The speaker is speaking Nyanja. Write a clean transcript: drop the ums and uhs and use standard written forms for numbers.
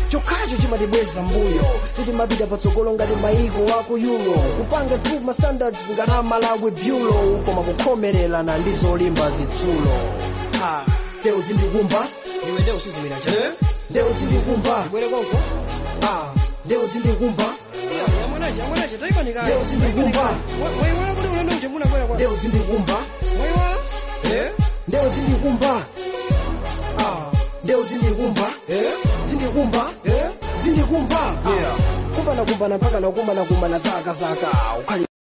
chokhacho chimatibweza mbuyo sitimapita patsogolo ngati maiko aku Euro kupanga improve ma standards ngati Malawi Bureau koma kukhomererana ndi zolimba zitsulo Deo zindikumba iwe Deo sizimira cha Deo zindikumba bwere konko Deo zindikumba yamwanaje taipanika Deo zindikumba waiwala kuti ulendo uje muna kwera kwa Deo zindikumba waiwala Deo zindikumba Deo zindikumba zindikumba kumbana mpaka na kumbana zaka